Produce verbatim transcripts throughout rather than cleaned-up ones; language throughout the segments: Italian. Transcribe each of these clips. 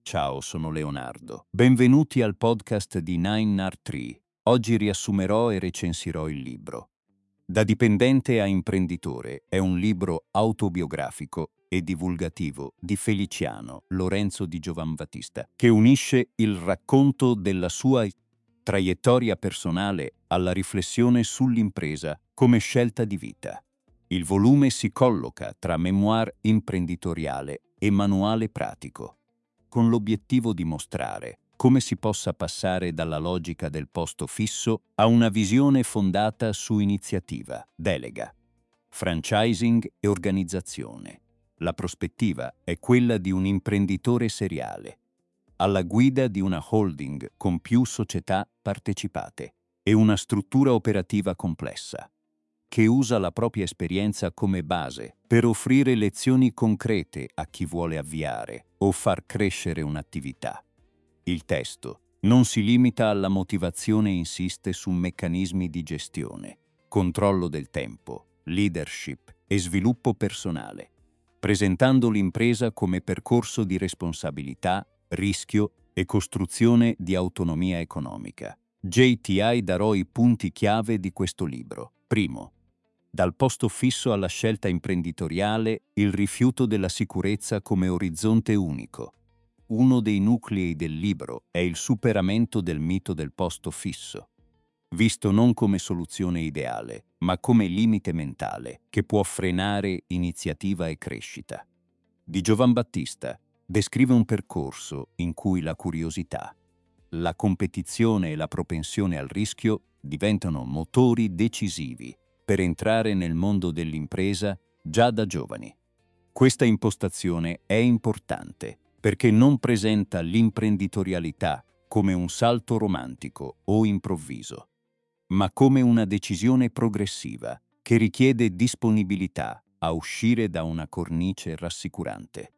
Ciao, sono Leonardo. Benvenuti al podcast di Nine Nar Tree. Oggi riassumerò e recensirò il libro. Da dipendente a imprenditore è un libro autobiografico e divulgativo di Feliciano Lorenzo di Giovanbattista, che unisce il racconto della sua traiettoria personale alla riflessione sull'impresa come scelta di vita. Il volume si colloca tra memoir imprenditoriale e manuale pratico, con l'obiettivo di mostrare come si possa passare dalla logica del posto fisso a una visione fondata su iniziativa, delega, franchising e organizzazione. La prospettiva è quella di un imprenditore seriale, alla guida di una holding con più società partecipate e una struttura operativa complessa, che usa la propria esperienza come base per offrire lezioni concrete a chi vuole avviare o far crescere un'attività. Il testo non si limita alla motivazione e insiste su meccanismi di gestione, controllo del tempo, leadership e sviluppo personale, presentando l'impresa come percorso di responsabilità, rischio e costruzione di autonomia economica. J T I darò i punti chiave di questo libro. Primo, dal posto fisso alla scelta imprenditoriale, il rifiuto della sicurezza come orizzonte unico. Uno dei nuclei del libro è il superamento del mito del posto fisso, visto non come soluzione ideale, ma come limite mentale che può frenare iniziativa e crescita. Di Giovanbattista descrive un percorso in cui la curiosità, la competizione e la propensione al rischio diventano motori decisivi per entrare nel mondo dell'impresa già da giovani. Questa impostazione è importante perché non presenta l'imprenditorialità come un salto romantico o improvviso, ma come una decisione progressiva che richiede disponibilità a uscire da una cornice rassicurante.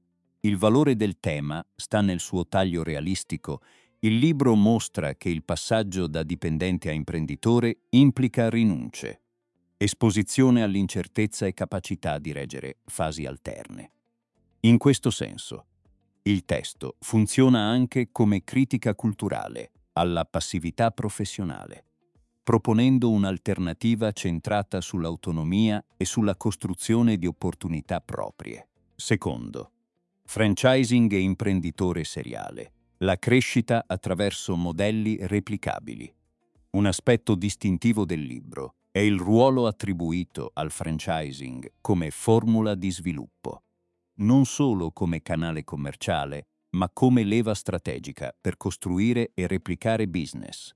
Il valore del tema sta nel suo taglio realistico. Il libro mostra che il passaggio da dipendente a imprenditore implica rinunce, esposizione all'incertezza e capacità di reggere fasi alterne. In questo senso, il testo funziona anche come critica culturale alla passività professionale, proponendo un'alternativa centrata sull'autonomia e sulla costruzione di opportunità proprie. Secondo, franchising e imprenditore seriale, la crescita attraverso modelli replicabili. Un aspetto distintivo del libro è il ruolo attribuito al franchising come formula di sviluppo, non solo come canale commerciale, ma come leva strategica per costruire e replicare business.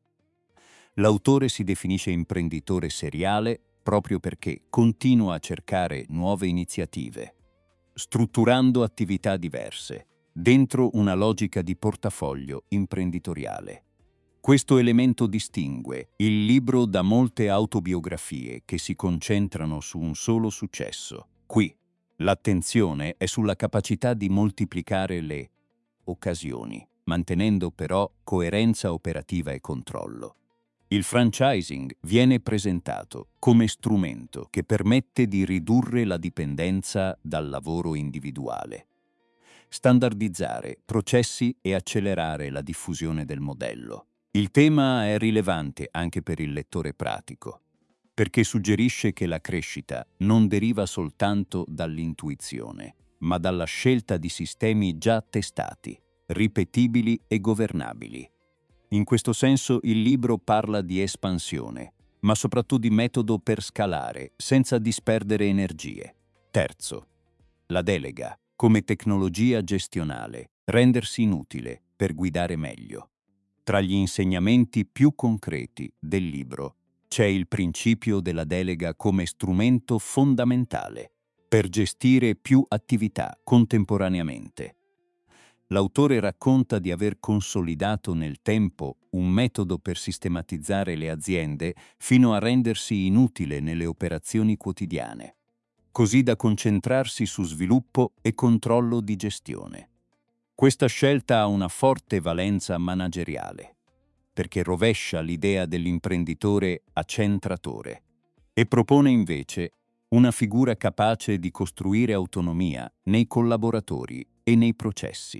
L'autore si definisce imprenditore seriale proprio perché continua a cercare nuove iniziative, strutturando attività diverse, dentro una logica di portafoglio imprenditoriale. Questo elemento distingue il libro da molte autobiografie che si concentrano su un solo successo. Qui, l'attenzione è sulla capacità di moltiplicare le occasioni, mantenendo però coerenza operativa e controllo. Il franchising viene presentato come strumento che permette di ridurre la dipendenza dal lavoro individuale, standardizzare processi e accelerare la diffusione del modello. Il tema è rilevante anche per il lettore pratico, perché suggerisce che la crescita non deriva soltanto dall'intuizione, ma dalla scelta di sistemi già testati, ripetibili e governabili. In questo senso il libro parla di espansione, ma soprattutto di metodo per scalare senza disperdere energie. Terzo, la delega come tecnologia gestionale, rendersi inutile per guidare meglio. Tra gli insegnamenti più concreti del libro c'è il principio della delega come strumento fondamentale per gestire più attività contemporaneamente. L'autore racconta di aver consolidato nel tempo un metodo per sistematizzare le aziende fino a rendersi inutile nelle operazioni quotidiane, così da concentrarsi su sviluppo e controllo di gestione. Questa scelta ha una forte valenza manageriale, perché rovescia l'idea dell'imprenditore accentratore e propone invece una figura capace di costruire autonomia nei collaboratori e nei processi.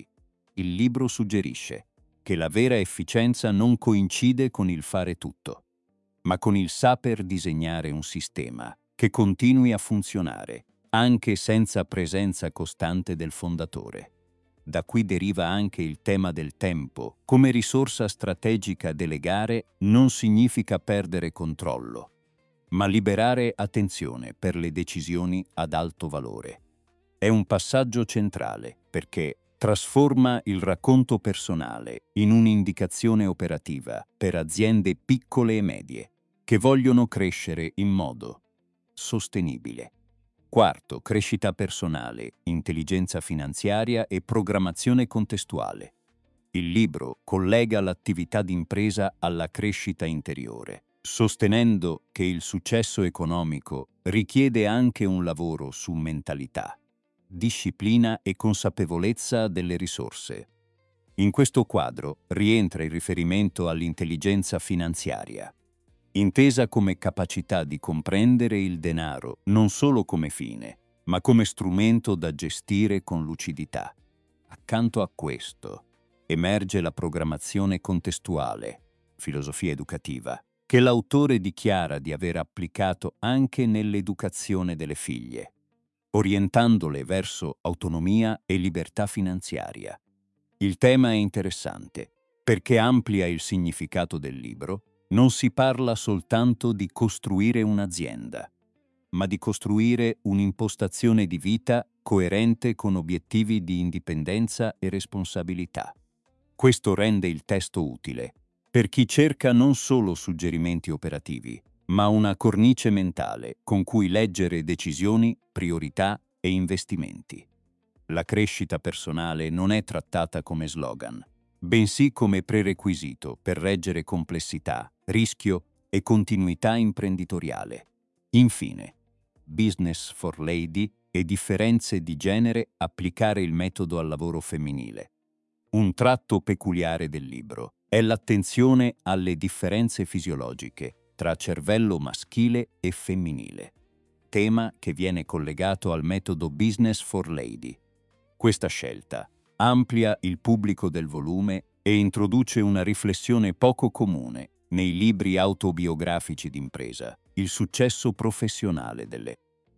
Il libro suggerisce che la vera efficienza non coincide con il fare tutto, ma con il saper disegnare un sistema che continui a funzionare, anche senza presenza costante del fondatore. Da qui deriva anche il tema del tempo. Come risorsa strategica delegare non significa perdere controllo, ma liberare attenzione per le decisioni ad alto valore. È un passaggio centrale perché trasforma il racconto personale in un'indicazione operativa per aziende piccole e medie che vogliono crescere in modo sostenibile. Quarto, crescita personale, intelligenza finanziaria e programmazione contestuale. Il libro collega l'attività d'impresa alla crescita interiore, sostenendo che il successo economico richiede anche un lavoro su mentalità, disciplina e consapevolezza delle risorse. In questo quadro rientra il riferimento all'intelligenza finanziaria, intesa come capacità di comprendere il denaro non solo come fine, ma come strumento da gestire con lucidità. Accanto a questo, emerge la programmazione contestuale, filosofia educativa, che l'autore dichiara di aver applicato anche nell'educazione delle figlie, orientandole verso autonomia e libertà finanziaria. Il tema è interessante perché amplia il significato del libro. Non si parla soltanto di costruire un'azienda, ma di costruire un'impostazione di vita coerente con obiettivi di indipendenza e responsabilità. Questo rende il testo utile per chi cerca non solo suggerimenti operativi, ma una cornice mentale con cui leggere decisioni, priorità e investimenti. La crescita personale non è trattata come slogan, bensì come prerequisito per reggere complessità, rischio e continuità imprenditoriale. Infine, Business for Lady e differenze di genere, applicare il metodo al lavoro femminile. Un tratto peculiare del libro è l'attenzione alle differenze fisiologiche tra cervello maschile e femminile, tema che viene collegato al metodo Business for Lady. Questa scelta amplia il pubblico del volume e introduce una riflessione poco comune nei libri autobiografici d'impresa. Il successo professionale delle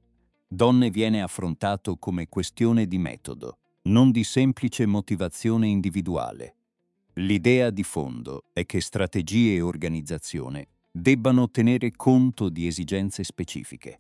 donne viene affrontato come questione di metodo, non di semplice motivazione individuale. L'idea di fondo è che strategie e organizzazione debbano tenere conto di esigenze specifiche,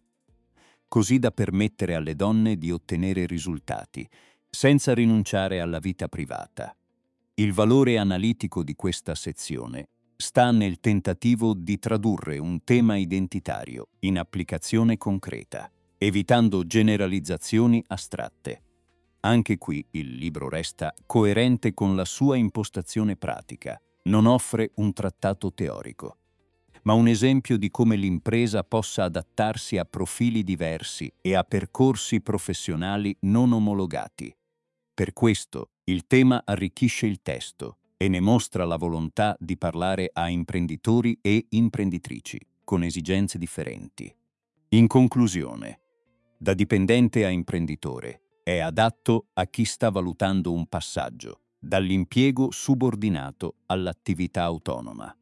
così da permettere alle donne di ottenere risultati senza rinunciare alla vita privata. Il valore analitico di questa sezione sta nel tentativo di tradurre un tema identitario in applicazione concreta, evitando generalizzazioni astratte. Anche qui il libro resta coerente con la sua impostazione pratica, non offre un trattato teorico, ma un esempio di come l'impresa possa adattarsi a profili diversi e a percorsi professionali non omologati. Per questo, il tema arricchisce il testo e ne mostra la volontà di parlare a imprenditori e imprenditrici con esigenze differenti. In conclusione, da dipendente a imprenditore, è adatto a chi sta valutando un passaggio dall'impiego subordinato all'attività autonoma,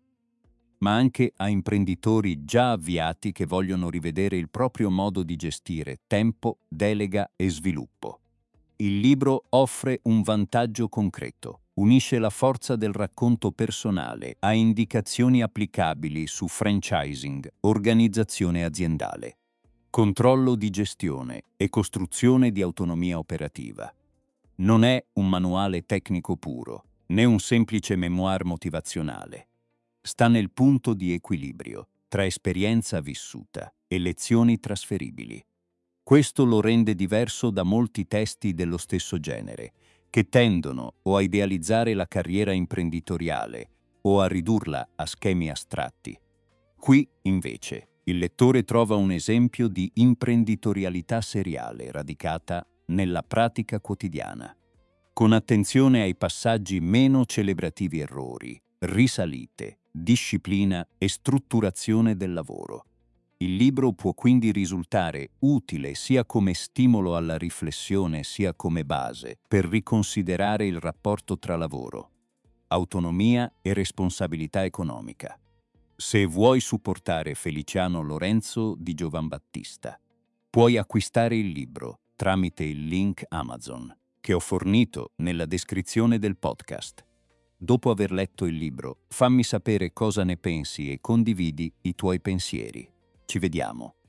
ma anche a imprenditori già avviati che vogliono rivedere il proprio modo di gestire tempo, delega e sviluppo. Il libro offre un vantaggio concreto, unisce la forza del racconto personale a indicazioni applicabili su franchising, organizzazione aziendale, controllo di gestione e costruzione di autonomia operativa. Non è un manuale tecnico puro, né un semplice memoir motivazionale. Sta nel punto di equilibrio tra esperienza vissuta e lezioni trasferibili. Questo lo rende diverso da molti testi dello stesso genere, che tendono o a idealizzare la carriera imprenditoriale o a ridurla a schemi astratti. Qui, invece, il lettore trova un esempio di imprenditorialità seriale radicata nella pratica quotidiana, con attenzione ai passaggi meno celebrativi: errori, risalite, disciplina e strutturazione del lavoro. Il libro può quindi risultare utile sia come stimolo alla riflessione sia come base per riconsiderare il rapporto tra lavoro, autonomia e responsabilità economica. Se vuoi supportare Feliciano Lorenzo di Giovanbattista, puoi acquistare il libro tramite il link Amazon che ho fornito nella descrizione del podcast. Dopo aver letto il libro, fammi sapere cosa ne pensi e condividi i tuoi pensieri. Ci vediamo.